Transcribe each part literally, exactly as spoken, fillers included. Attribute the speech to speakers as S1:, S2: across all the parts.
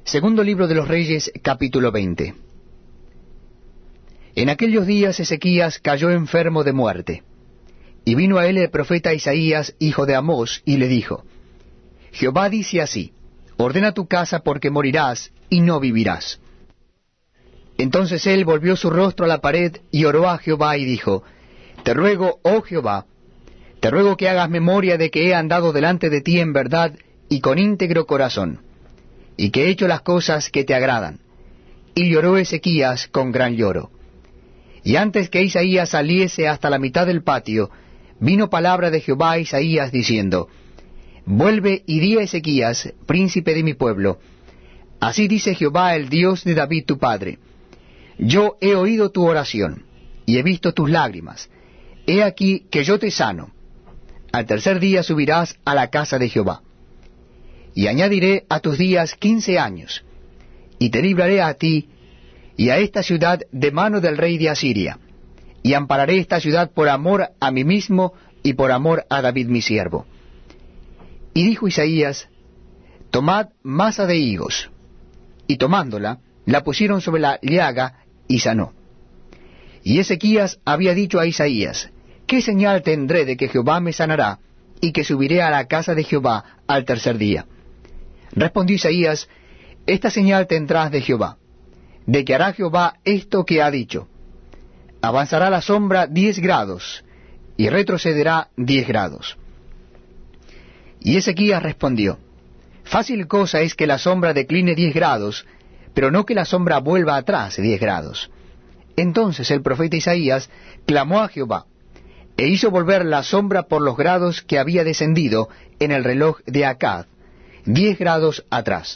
S1: Segundo libro de los Reyes, capítulo veinte. En aquellos días Ezequías cayó enfermo de muerte, y vino a él el profeta Isaías, hijo de Amós, y le dijo: Jehová dice así: ordena tu casa, porque morirás y no vivirás. Entonces él volvió su rostro a la pared y oró a Jehová y dijo: Te ruego, oh Jehová, te ruego que hagas memoria de que he andado delante de ti en verdad y con íntegro corazón, y que he hecho las cosas que te agradan. Y lloró Ezequías con gran lloro. Y antes que Isaías saliese hasta la mitad del patio, vino palabra de Jehová a Isaías diciendo: Vuelve y di a Ezequías, príncipe de mi pueblo: Así dice Jehová, el Dios de David tu padre: Yo he oído tu oración, y he visto tus lágrimas. He aquí que yo te sano. Al tercer día subirás a la casa de Jehová. Y añadiré a tus días quince años, y te libraré a ti y a esta ciudad de mano del rey de Asiria, y ampararé esta ciudad por amor a mí mismo y por amor a David mi siervo. Y dijo Isaías: Tomad masa de higos. Y tomándola, la pusieron sobre la llaga, y sanó. Y Ezequías había dicho a Isaías: ¿Qué señal tendré de que Jehová me sanará, y que subiré a la casa de Jehová al tercer día? Respondió Isaías: Esta señal tendrás de Jehová, de que hará Jehová esto que ha dicho: avanzará la sombra diez grados, y retrocederá diez grados. Y Ezequías respondió: Fácil cosa es que la sombra decline diez grados, pero no que la sombra vuelva atrás diez grados. Entonces el profeta Isaías clamó a Jehová, e hizo volver la sombra por los grados que había descendido en el reloj de Acad, diez grados atrás.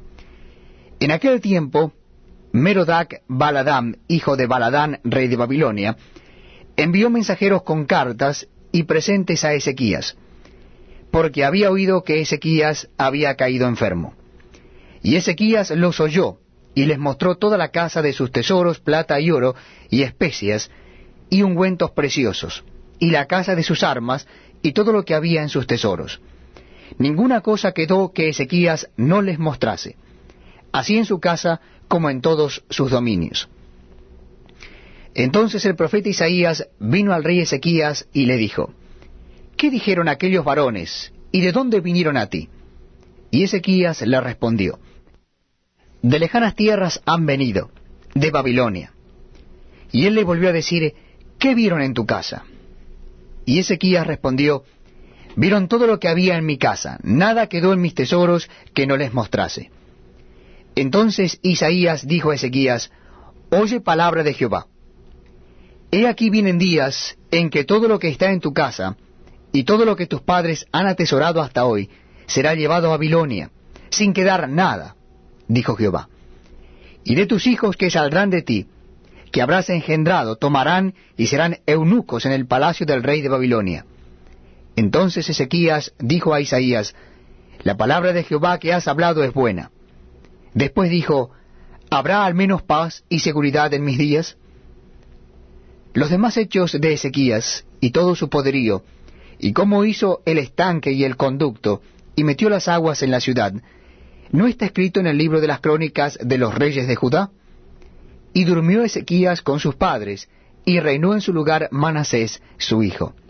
S1: En aquel tiempo, Merodac Baladán, hijo de Baladán, rey de Babilonia, envió mensajeros con cartas y presentes a Ezequías, porque había oído que Ezequías había caído enfermo. Y Ezequías los oyó, y les mostró toda la casa de sus tesoros, plata y oro, y especias, y ungüentos preciosos, y la casa de sus armas, y todo lo que había en sus tesoros. Ninguna cosa quedó que Ezequías no les mostrase, así en su casa como en todos sus dominios. Entonces el profeta Isaías vino al rey Ezequías y le dijo: ¿Qué dijeron aquellos varones, y de dónde vinieron a ti? Y Ezequías le respondió: De lejanas tierras han venido, de Babilonia. Y él le volvió a decir: ¿Qué vieron en tu casa? Y Ezequías respondió: Vieron todo lo que había en mi casa, nada quedó en mis tesoros que no les mostrase. Entonces Isaías dijo a Ezequías: Oye palabra de Jehová. He aquí vienen días en que todo lo que está en tu casa, y todo lo que tus padres han atesorado hasta hoy, será llevado a Babilonia, sin quedar nada, dijo Jehová. Y de tus hijos que saldrán de ti, que habrás engendrado, tomarán y serán eunucos en el palacio del rey de Babilonia. Entonces Ezequías dijo a Isaías: La palabra de Jehová que has hablado es buena. Después dijo: ¿Habrá al menos paz y seguridad en mis días? Los demás hechos de Ezequías, y todo su poderío, y cómo hizo el estanque y el conducto, y metió las aguas en la ciudad, ¿no está escrito en el libro de las crónicas de los reyes de Judá? Y durmió Ezequías con sus padres, y reinó en su lugar Manasés su hijo.